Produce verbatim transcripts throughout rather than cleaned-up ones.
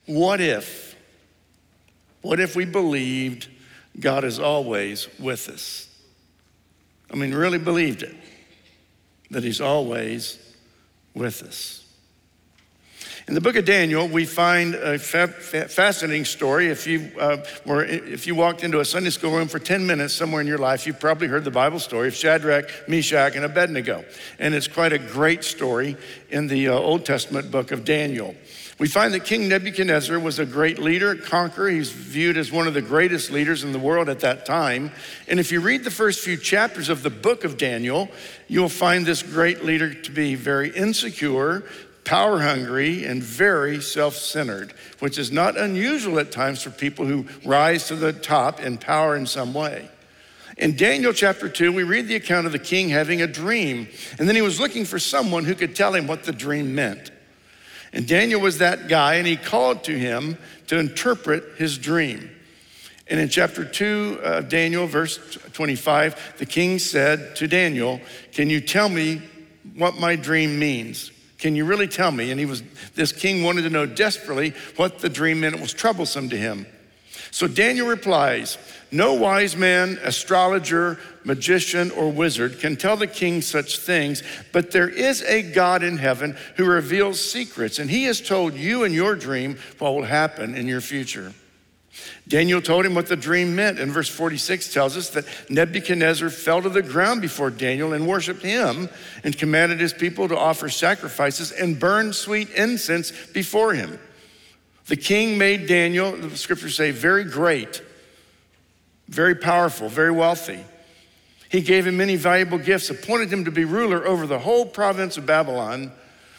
What if? What if we believed God is always with us? I mean, really believed it, that he's always with us. In the book of Daniel, we find a fa- fa- fascinating story. If you uh, were, if you walked into a Sunday school room for ten minutes somewhere in your life, you've probably heard the Bible story of Shadrach, Meshach, and Abednego. And it's quite a great story in the uh, Old Testament book of Daniel. We find that King Nebuchadnezzar was a great leader, conqueror. He's viewed as one of the greatest leaders in the world at that time. And if you read the first few chapters of the book of Daniel, you'll find this great leader to be very insecure, power hungry, and very self-centered, which is not unusual at times for people who rise to the top in power in some way. In Daniel chapter two, we read the account of the king having a dream, and then he was looking for someone who could tell him what the dream meant. And Daniel was that guy, and he called to him to interpret his dream. And in chapter two of Daniel, verse twenty-five, the king said to Daniel, "Can you tell me what my dream means? Can you really tell me?" And he was, this king wanted to know desperately what the dream meant. It was troublesome to him. So Daniel replies, "No wise man, astrologer, magician, or wizard can tell the king such things, but there is a God in heaven who reveals secrets, and he has told you in your dream what will happen in your future." Daniel told him what the dream meant, and verse forty-six tells us that Nebuchadnezzar fell to the ground before Daniel and worshiped him and commanded his people to offer sacrifices and burn sweet incense before him. The king made Daniel, the scriptures say, very great, very powerful, very wealthy. He gave him many valuable gifts, appointed him to be ruler over the whole province of Babylon,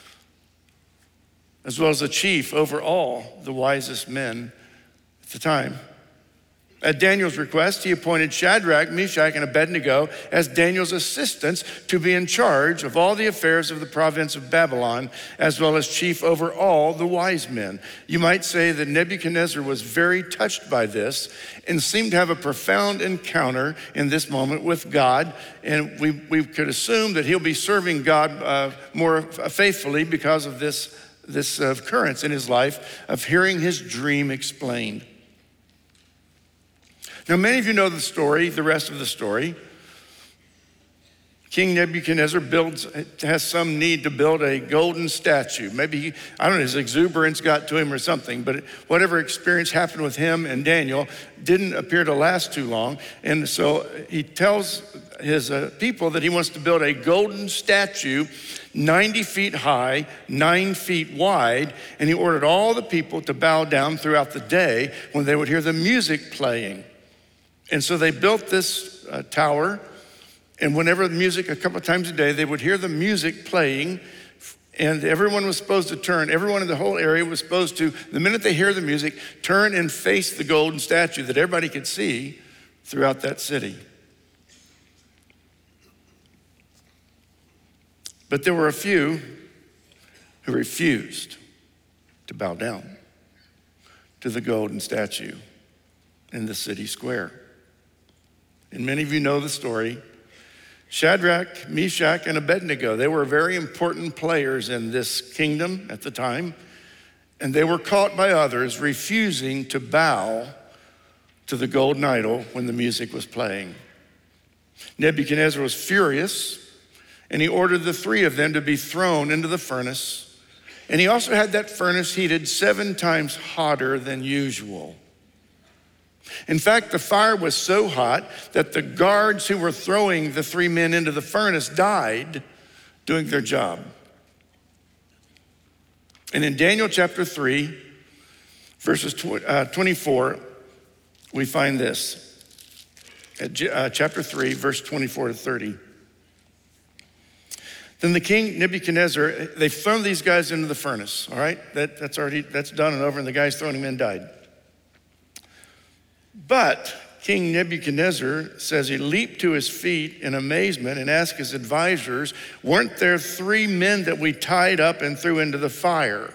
as well as the chief over all the wisest men at the time. At Daniel's request, he appointed Shadrach, Meshach, and Abednego as Daniel's assistants to be in charge of all the affairs of the province of Babylon, as well as chief over all the wise men. You might say that Nebuchadnezzar was very touched by this and seemed to have a profound encounter in this moment with God. And we, we could assume that he'll be serving God uh, more faithfully because of this, this uh, occurrence in his life of hearing his dream explained. Now, many of you know the story, the rest of the story. King Nebuchadnezzar builds, has some need to build a golden statue. Maybe, he, I don't know, his exuberance got to him or something, but whatever experience happened with him and Daniel didn't appear to last too long. And so he tells his uh, people that he wants to build a golden statue ninety feet high, nine feet wide, and he ordered all the people to bow down throughout the day when they would hear the music playing. And so they built this uh, tower, and whenever the music, a couple of times a day, they would hear the music playing, and everyone was supposed to turn, everyone in the whole area was supposed to, the minute they hear the music, turn and face the golden statue that everybody could see throughout that city. But there were a few who refused to bow down to the golden statue in the city square. And many of you know the story. Shadrach, Meshach, and Abednego, they were very important players in this kingdom at the time, and they were caught by others refusing to bow to the golden idol when the music was playing. Nebuchadnezzar was furious, and he ordered the three of them to be thrown into the furnace, and he also had that furnace heated seven times hotter than usual. In fact, the fire was so hot that the guards who were throwing the three men into the furnace died doing their job. And in Daniel chapter three, verses twenty-four, we find this. At uh, chapter three, verse twenty-four to thirty. Then the king Nebuchadnezzar, they've thrown these guys into the furnace, all right? That, that's already, that's done and over, and the guys throwing them in died. But King Nebuchadnezzar says he leaped to his feet in amazement and asked his advisors, "Weren't there three men that we tied up and threw into the fire?"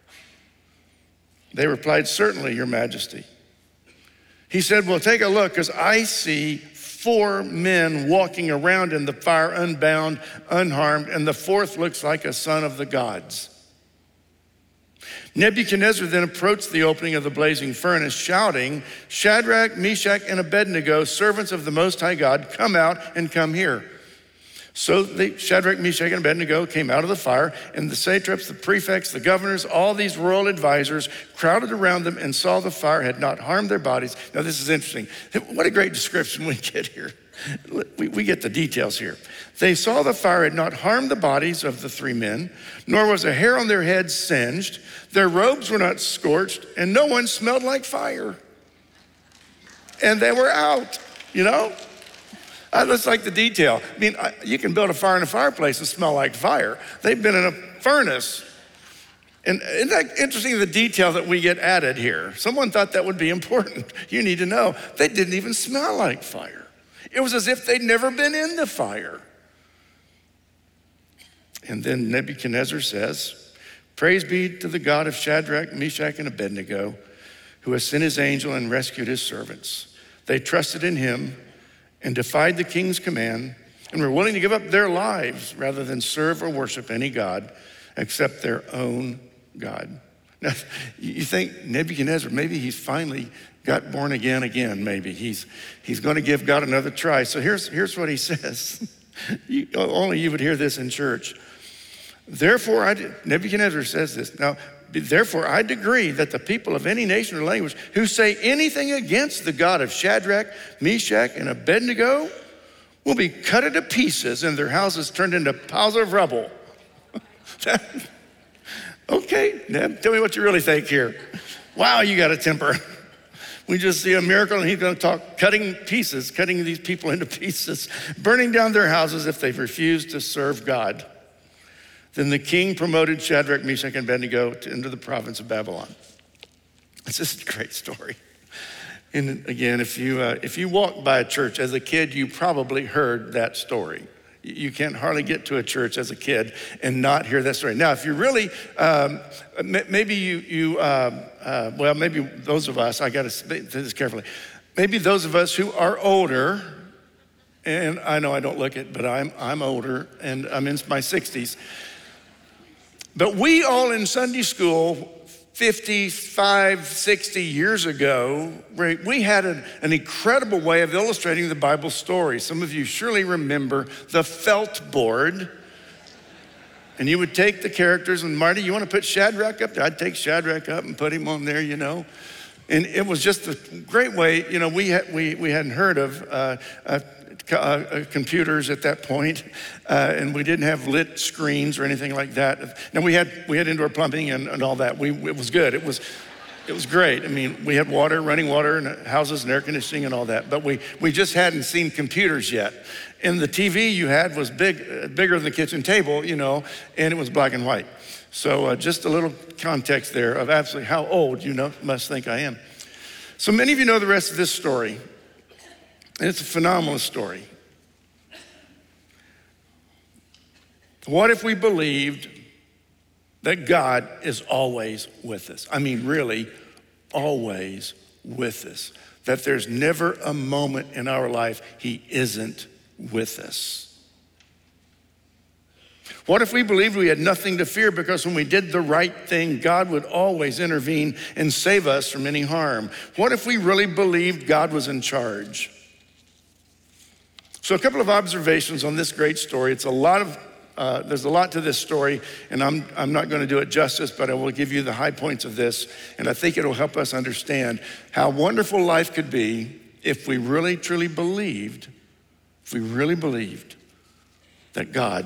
They replied, "Certainly, Your Majesty." He said, "Well, take a look, because I see four men walking around in the fire unbound, unharmed, and the fourth looks like a son of the gods." Nebuchadnezzar then approached the opening of the blazing furnace, shouting, "Shadrach, Meshach, and Abednego, servants of the Most High God, come out and come here." So they, Shadrach, Meshach, and Abednego came out of the fire, and the satraps, the prefects, the governors, all these royal advisors crowded around them and saw the fire had not harmed their bodies. Now this is interesting. What a great description we get here. We, we get the details here. They saw the fire had not harmed the bodies of the three men, nor was a hair on their heads singed. Their robes were not scorched, and no one smelled like fire. And they were out, you know? I just like the detail. I mean, I, you can build a fire in a fireplace and smell like fire. They've been in a furnace. And isn't that interesting, the detail that we get added here? Someone thought that would be important. You need to know, they didn't even smell like fire. It was as if they'd never been in the fire. And then Nebuchadnezzar says, "Praise be to the God of Shadrach, Meshach, and Abednego, who has sent his angel and rescued his servants. They trusted in him and defied the king's command and were willing to give up their lives rather than serve or worship any God except their own God." Now, you think Nebuchadnezzar, maybe he's finally got born again again, maybe. He's, he's going to give God another try. So here's, here's what he says. you, only you would hear this in church. Therefore, I, Nebuchadnezzar says this. Now, therefore, I decree that the people of any nation or language who say anything against the God of Shadrach, Meshach, and Abednego will be cut into pieces and their houses turned into piles of rubble. Okay, Neb, tell me what you really think here. Wow, you got a temper. We just see a miracle and he's going to talk cutting pieces, cutting these people into pieces, burning down their houses if they've refused to serve God. Then the king promoted Shadrach, Meshach, and Abednego to, into the province of Babylon. It's just a great story. And again, if you, uh, if you walk by a church as a kid, you probably heard that story. You can't hardly get to a church as a kid and not hear that story. Now, if you really, um, maybe you, you uh, uh, well, maybe those of us, I got to say this carefully, maybe those of us who are older, and I know I don't look it, but I'm, I'm older and I'm in my sixties. But we all in Sunday school fifty-five, sixty years ago, we had an, an incredible way of illustrating the Bible story. Some of you surely remember the felt board. And you would take the characters, and Marty, you want to put Shadrach up there? I'd take Shadrach up and put him on there, you know. And it was just a great way, you know, we, had, we, we hadn't heard of uh, uh, Uh, computers at that point, uh, and we didn't have lit screens or anything like that. Now we had we had indoor plumbing and, and all that. We it was good. It was it was great. I mean, we had water, running water, and houses and air conditioning and all that. But we we just hadn't seen computers yet. And the T V you had was big, uh, bigger than the kitchen table, you know, and it was black and white. So uh, just a little context there of absolutely how old you know must think I am. So many of you know the rest of this story. And it's a phenomenal story. What if we believed that God is always with us? I mean, really, always with us. That there's never a moment in our life he isn't with us. What if we believed we had nothing to fear because when we did the right thing, God would always intervene and save us from any harm? What if we really believed God was in charge? So a couple of observations on this great story. It's a lot of, uh, there's a lot to this story, and I'm, I'm not going to do it justice, but I will give you the high points of this, and I think it'll help us understand how wonderful life could be if we really, truly believed, if we really believed that God,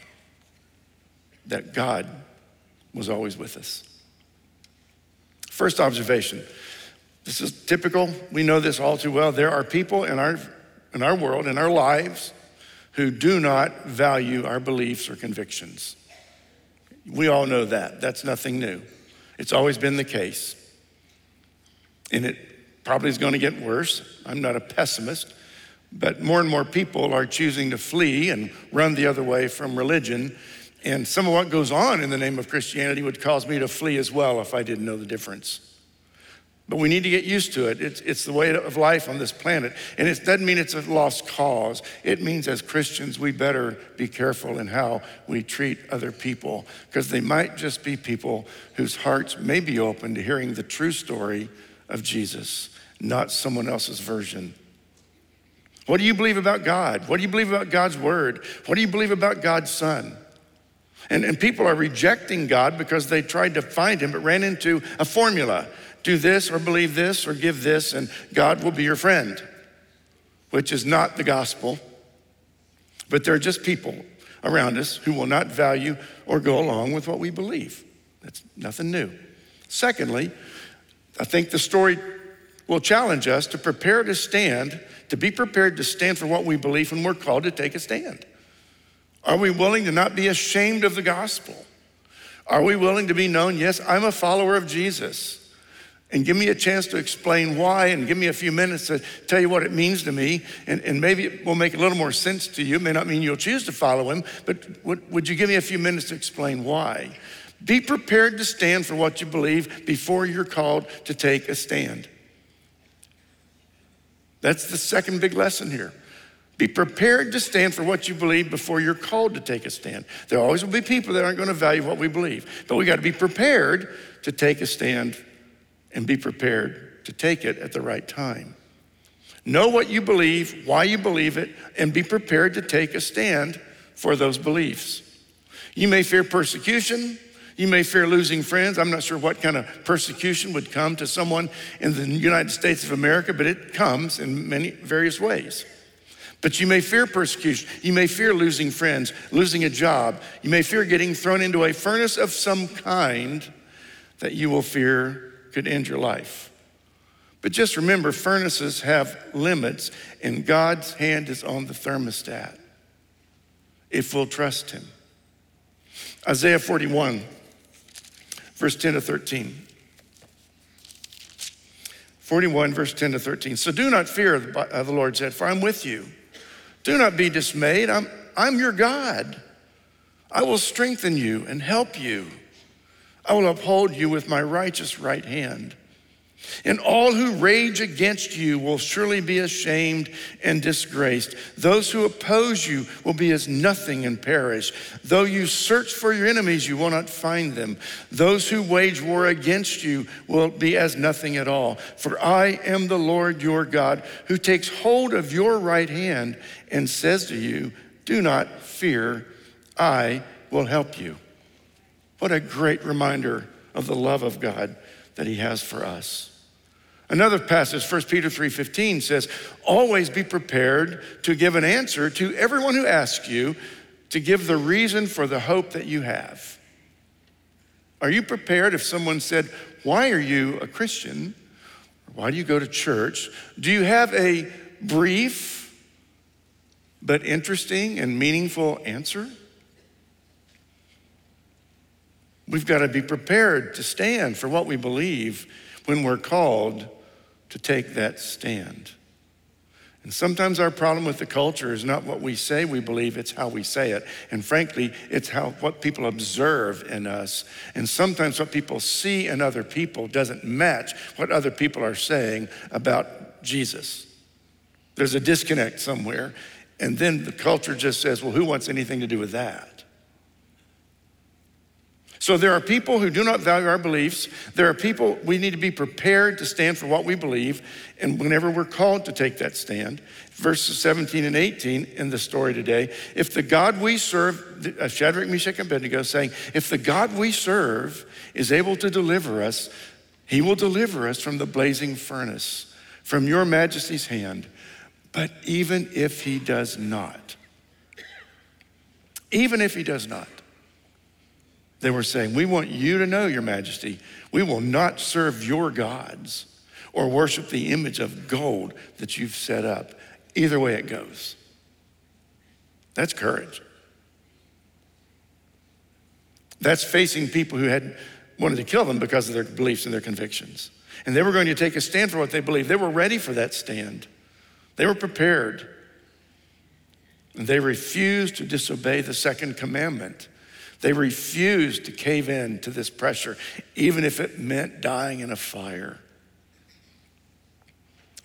that God was always with us. First observation, this is typical. We know this all too well. There are people in our in our world, in our lives, who do not value our beliefs or convictions. We all know that. That's nothing new. It's always been the case. And it probably is going to get worse. I'm not a pessimist, but more and more people are choosing to flee and run the other way from religion. And some of what goes on in the name of Christianity would cause me to flee as well if I didn't know the difference. But we need to get used to it. It's, it's the way of life on this planet. And it doesn't mean it's a lost cause. It means as Christians, we better be careful in how we treat other people, because they might just be people whose hearts may be open to hearing the true story of Jesus, not someone else's version. What do you believe about God? What do you believe about God's word? What do you believe about God's son? And, and people are rejecting God because they tried to find him but ran into a formula. Do this or believe this or give this and God will be your friend, which is not the gospel. But there are just people around us who will not value or go along with what we believe. That's nothing new. Secondly, I think the story will challenge us to prepare to stand, to be prepared to stand for what we believe when we're called to take a stand. Are we willing to not be ashamed of the gospel? Are we willing to be known, yes, I'm a follower of Jesus, and give me a chance to explain why and give me a few minutes to tell you what it means to me, and, and maybe it will make a little more sense to you. It may not mean you'll choose to follow him, but would, would you give me a few minutes to explain why? Be prepared to stand for what you believe before you're called to take a stand. That's the second big lesson here. Be prepared to stand for what you believe before you're called to take a stand. There always will be people that aren't going to value what we believe, but we got to be prepared to take a stand and be prepared to take it at the right time. Know what you believe, why you believe it, and be prepared to take a stand for those beliefs. You may fear persecution. You may fear losing friends. I'm not sure what kind of persecution would come to someone in the United States of America, but it comes in many various ways. But you may fear persecution. You may fear losing friends, losing a job. You may fear getting thrown into a furnace of some kind that you will fear could end your life. But just remember, furnaces have limits, and God's hand is on the thermostat if we'll trust him. Isaiah forty-one, verse ten to thirteen. forty-one, verse ten to thirteen. So do not fear, the Lord said, for I'm with you. Do not be dismayed. I'm, I'm your God. I will strengthen you and help you. I will uphold you with my righteous right hand. And all who rage against you will surely be ashamed and disgraced. Those who oppose you will be as nothing and perish. Though you search for your enemies, you will not find them. Those who wage war against you will be as nothing at all. For I am the Lord your God, who takes hold of your right hand and says to you, do not fear, I will help you. What a great reminder of the love of God that he has for us. Another passage, First Peter three fifteen says, always be prepared to give an answer to everyone who asks you, to give the reason for the hope that you have. Are you prepared if someone said, why are you a Christian? Why do you go to church? Do you have a brief but interesting and meaningful answer? We've got to be prepared to stand for what we believe when we're called to take that stand. And sometimes our problem with the culture is not what we say we believe, it's how we say it. And frankly, it's how what people observe in us. And sometimes what people see in other people doesn't match what other people are saying about Jesus. There's a disconnect somewhere. And then the culture just says, well, who wants anything to do with that? So there are people who do not value our beliefs. There are people, we need to be prepared to stand for what we believe. And whenever we're called to take that stand, verses seventeen and eighteen in the story today, if the God we serve, uh, Shadrach, Meshach, and Abednego saying, if the God we serve is able to deliver us, he will deliver us from the blazing furnace, from your majesty's hand. But even if he does not, even if he does not, they were saying, we want you to know, your majesty, we will not serve your gods or worship the image of gold that you've set up. Either way it goes. That's courage. That's facing people who had wanted to kill them because of their beliefs and their convictions. And they were going to take a stand for what they believed. They were ready for that stand. They were prepared. And they refused to disobey the second commandment. They refused to cave in to this pressure, even if it meant dying in a fire.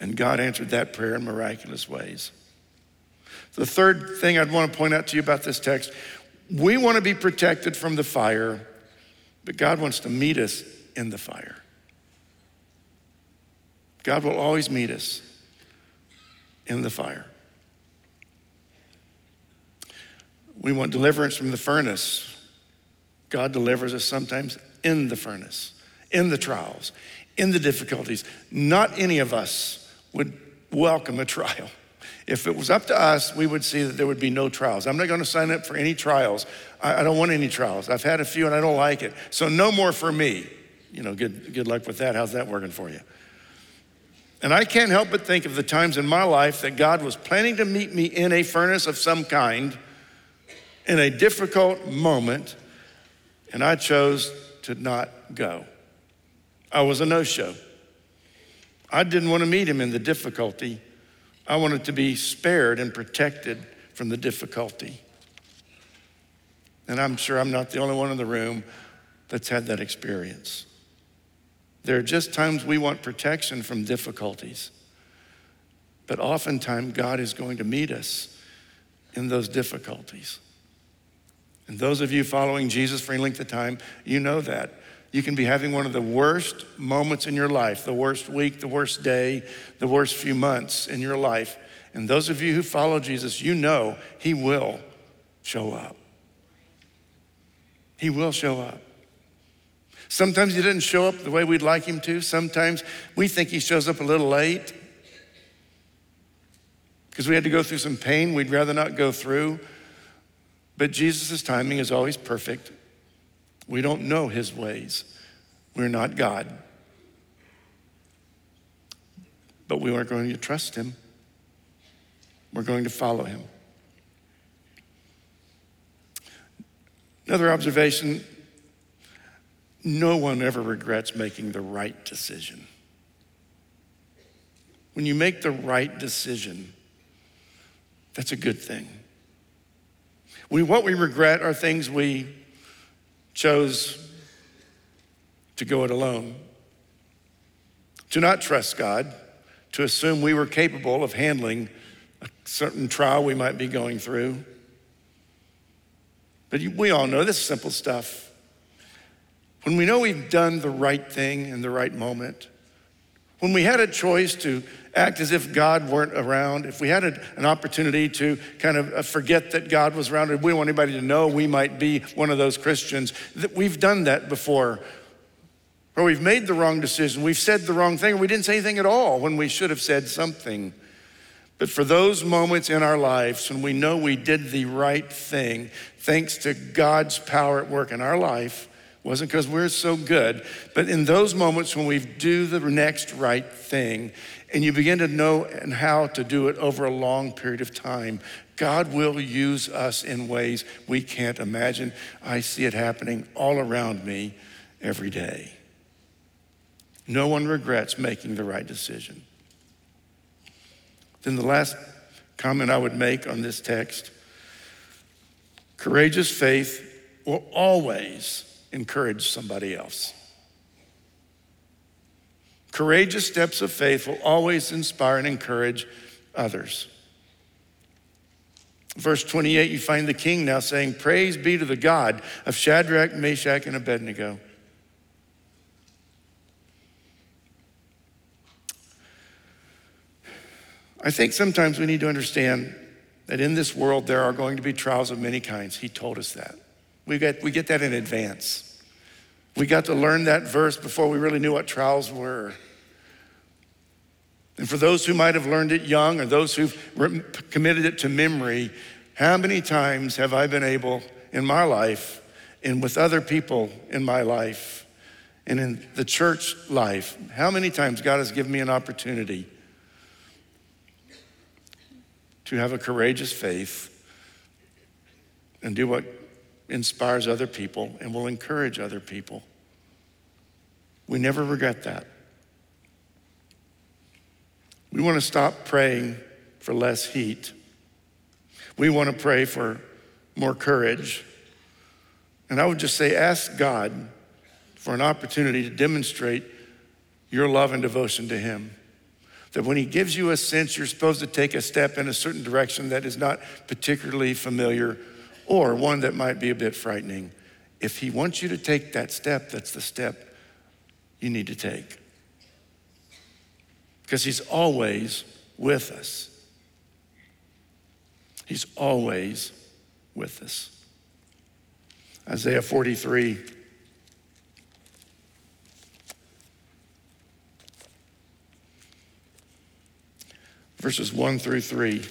And God answered that prayer in miraculous ways. The third thing I'd want to point out to you about this text, we want to be protected from the fire, but God wants to meet us in the fire. God will always meet us in the fire. We want deliverance from the furnace. God delivers us sometimes in the furnace, in the trials, in the difficulties. Not any of us would welcome a trial. If it was up to us, we would see that there would be no trials. I'm not going to sign up for any trials. I, I don't want any trials. I've had a few and I don't like it. So no more for me. You know, good, good luck with that. How's that working for you? And I can't help but think of the times in my life that God was planning to meet me in a furnace of some kind, in a difficult moment, and I chose to not go. I was a no-show. I didn't want to meet him in the difficulty. I wanted to be spared and protected from the difficulty. And I'm sure I'm not the only one in the room that's had that experience. There are just times we want protection from difficulties, but oftentimes God is going to meet us in those difficulties. And those of you following Jesus for any length of time, you know that. You can be having one of the worst moments in your life, the worst week, the worst day, the worst few months in your life. And those of you who follow Jesus, you know he will show up. He will show up. Sometimes he doesn't show up the way we'd like him to. Sometimes we think he shows up a little late because we had to go through some pain we'd rather not go through. But Jesus' timing is always perfect. We don't know his ways. We're not God. But we are going to trust him. We're going to follow him. Another observation, no one ever regrets making the right decision. When you make the right decision, that's a good thing. We, what we regret are things we chose to go it alone, to not trust God, to assume we were capable of handling a certain trial we might be going through. But we all know this is simple stuff. When we know we've done the right thing in the right moment, when we had a choice to act as if God weren't around, if we had a, an opportunity to kind of forget that God was around, and we don't want anybody to know we might be one of those Christians, that we've done that before. Or we've made the wrong decision, we've said the wrong thing, or we didn't say anything at all when we should have said something. But for those moments in our lives when we know we did the right thing, thanks to God's power at work in our life, wasn't because we're so good, but in those moments when we do the next right thing and you begin to know and how to do it over a long period of time, God will use us in ways we can't imagine. I see it happening all around me every day. No one regrets making the right decision. Then the last comment I would make on this text, courageous faith will always encourage somebody else. Courageous steps of faith will always inspire and encourage others. Verse twenty-eight, you find the king now saying, "Praise be to the God of Shadrach, Meshach, and Abednego." I think sometimes we need to understand that in this world there are going to be trials of many kinds. He told us that. We get, we get that in advance. We got to learn that verse before we really knew what trials were. And for those who might have learned it young or those who've re- committed it to memory, how many times have I been able in my life and with other people in my life and in the church life, how many times God has given me an opportunity to have a courageous faith and do what inspires other people and will encourage other people. We never regret that. We want to stop praying for less heat. We want to pray for more courage. And I would just say, ask God for an opportunity to demonstrate your love and devotion to him. That when he gives you a sense, you're supposed to take a step in a certain direction that is not particularly familiar or one that might be a bit frightening. If he wants you to take that step, that's the step you need to take. Because he's always with us. He's always with us. Isaiah forty-three. Verses one through three.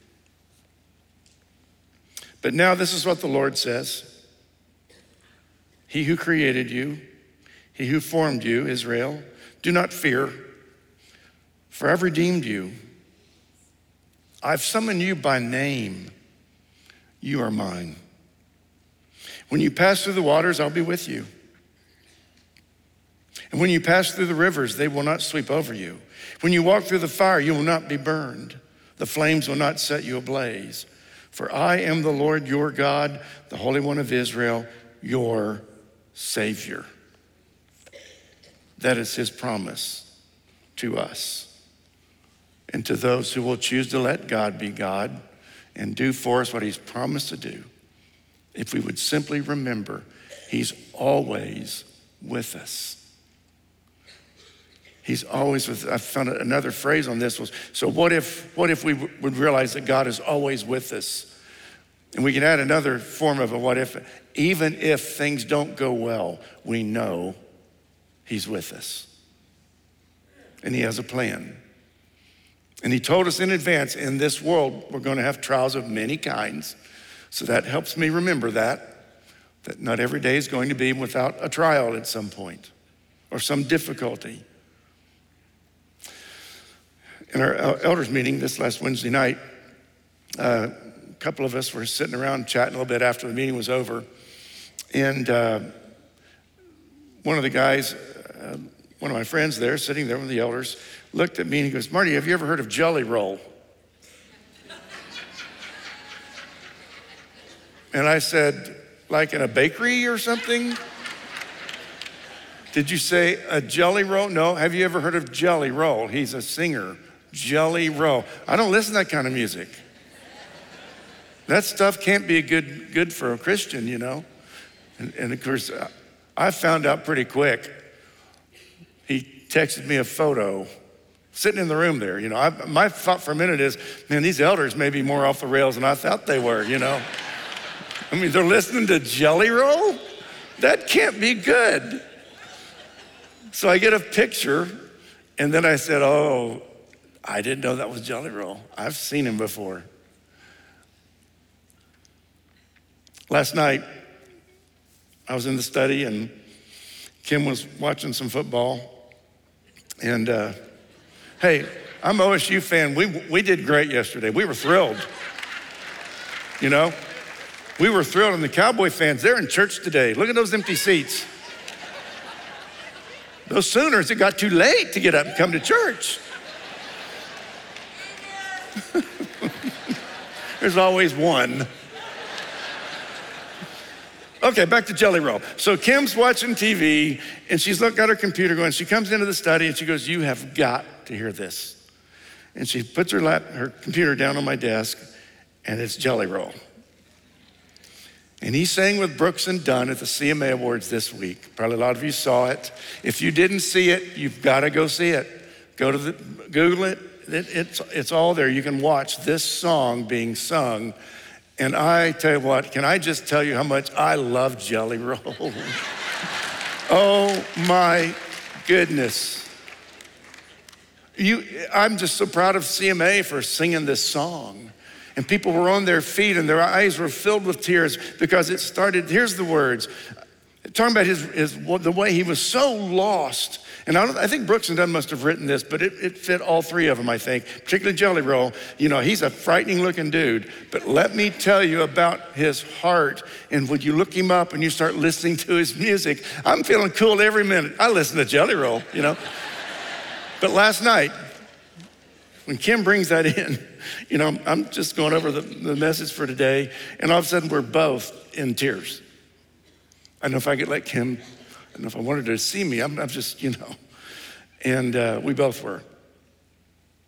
But now this is what the Lord says. He who created you, he who formed you, Israel, do not fear, for I've redeemed you. I've summoned you by name. You are mine. When you pass through the waters, I'll be with you. And when you pass through the rivers, they will not sweep over you. When you walk through the fire, you will not be burned. The flames will not set you ablaze. For I am the Lord your God, the Holy One of Israel, your Savior. That is his promise to us and to those who will choose to let God be God and do for us what he's promised to do. If we would simply remember, he's always with us. He's always with us. I found another phrase on this was, so what if, what if we would realize that God is always with us? And we can add another form of a what if. Even if things don't go well, we know he's with us. And he has a plan. And he told us in advance, in this world, we're going to have trials of many kinds. So that helps me remember that, that not every day is going to be without a trial at some point or some difficulty. In our elders meeting this last Wednesday night, uh, a couple of us were sitting around chatting a little bit after the meeting was over. And uh, one of the guys, uh, one of my friends there, sitting there with the elders, looked at me and he goes, Marty, have you ever heard of Jelly Roll? And I said, like in a bakery or something? Did you say a jelly roll? No, have you ever heard of Jelly Roll? He's a singer, Jelly Roll. I don't listen to that kind of music. That stuff can't be good, good for a Christian, you know? And, and of course, I found out pretty quick. He texted me a photo sitting in the room there. You know, I, my thought for a minute is, man, these elders may be more off the rails than I thought they were, you know? I mean, they're listening to Jelly Roll? That can't be good. So I get a picture, and then I said, oh, I didn't know that was Jelly Roll. I've seen him before. Last night, I was in the study, and Kim was watching some football. And uh, hey, I'm an O S U fan. We, we did great yesterday. We were thrilled, you know? We were thrilled, and the Cowboy fans, they're in church today. Look at those empty seats. Those Sooners, it got too late to get up and come to church. There's always one. Okay, back to Jelly Roll. So Kim's watching T V, and she's looking at her computer going, she comes into the study, and she goes, you have got to hear this. And she puts her lap, her computer down on my desk, and it's Jelly Roll. And he sang with Brooks and Dunn at the C M A Awards this week. Probably a lot of you saw it. If you didn't see it, you've got to go see it. Go to the, Google it. it it's, it's all there. You can watch this song being sung. And I tell you what, can I just tell you how much I love Jelly Roll? Oh my goodness. You, I'm just so proud of C M A for singing this song. And people were on their feet and their eyes were filled with tears because it started, here's the words, talking about his, his the way he was so lost. And I, don't, I think Brooks and Dunn must have written this, but it, it fit all three of them, I think, particularly Jelly Roll. You know, he's a frightening looking dude, but let me tell you about his heart. And when you look him up and you start listening to his music, I'm feeling cool every minute. I listen to Jelly Roll, you know. But last night, when Kim brings that in, you know, I'm just going over the, the message for today, and all of a sudden we're both in tears. I don't know if I could let Kim, I don't know if I wanted her to see me, I'm, I'm just, you know. And uh, we both were.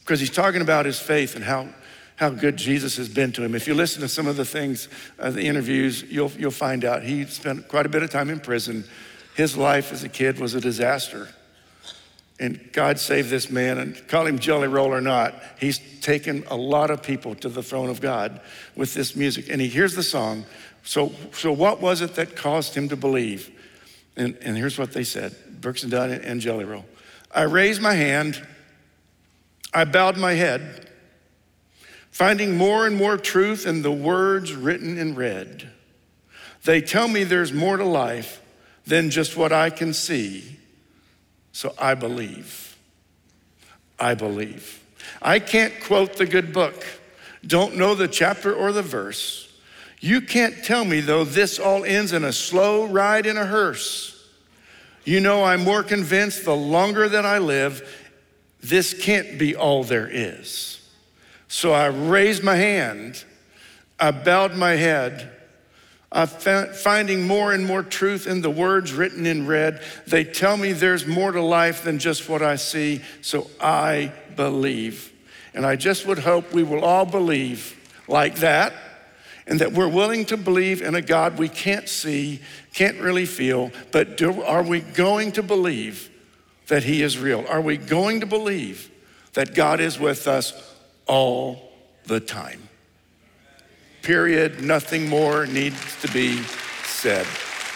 because he's talking about his faith and how, how good Jesus has been to him. If you listen to some of the things, uh, the interviews, you'll, you'll find out he spent quite a bit of time in prison. His life as a kid was a disaster. And God saved this man, and call him Jelly Roll or not, he's taken a lot of people to the throne of God with this music. And he hears the song. So, so what was it that caused him to believe? And, and here's what they said, Brooks and Dunn and Jelly Roll. I raised my hand, I bowed my head, finding more and more truth in the words written in red. They tell me there's more to life than just what I can see. So I believe, I believe. I can't quote the good book, don't know the chapter or the verse. You can't tell me though this all ends in a slow ride in a hearse. You know I'm more convinced the longer that I live, this can't be all there is. So I raised my hand, I bowed my head, I'm finding more and more truth in the words written in red. They tell me there's more to life than just what I see, so I believe. And I just would hope we will all believe like that, and that we're willing to believe in a God we can't see, can't really feel, but do, are we going to believe that he is real? Are we going to believe that God is with us all the time? Period. Nothing more needs to be said.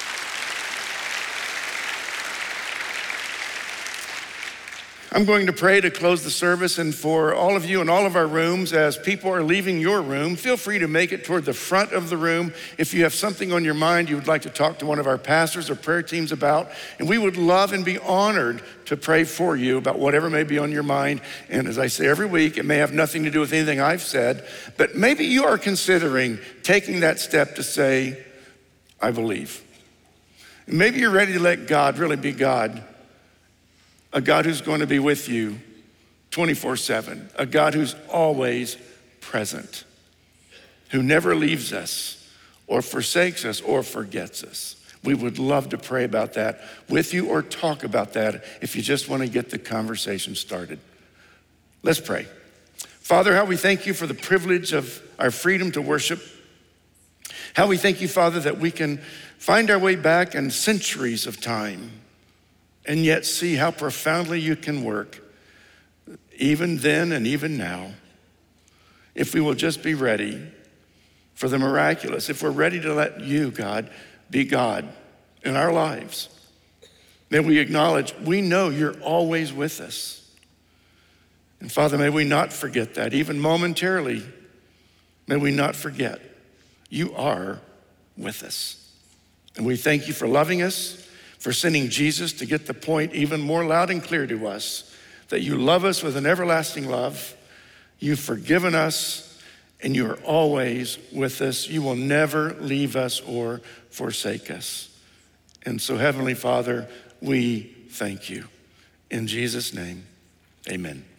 I'm going to pray to close the service, and for all of you in all of our rooms, as people are leaving your room, feel free to make it toward the front of the room if you have something on your mind you would like to talk to one of our pastors or prayer teams about, and we would love and be honored to pray for you about whatever may be on your mind. And as I say every week, it may have nothing to do with anything I've said, but maybe you are considering taking that step to say, I believe. And maybe you're ready to let God really be God. A God who's going to be with you twenty-four seven, a God who's always present, who never leaves us or forsakes us or forgets us. We would love to pray about that with you or talk about that if you just want to get the conversation started. Let's pray. Father, how we thank you for the privilege of our freedom to worship. How we thank you, Father, that we can find our way back in centuries of time and yet see how profoundly you can work, even then and even now, if we will just be ready for the miraculous, if we're ready to let you, God, be God in our lives. Then we acknowledge, we know you're always with us. And Father, may we not forget that, even momentarily, may we not forget, you are with us. And we thank you for loving us, for sending Jesus to get the point even more loud and clear to us, that you love us with an everlasting love. You've forgiven us, and you are always with us. You will never leave us or forsake us. And so, Heavenly Father, we thank you. In Jesus' name, amen.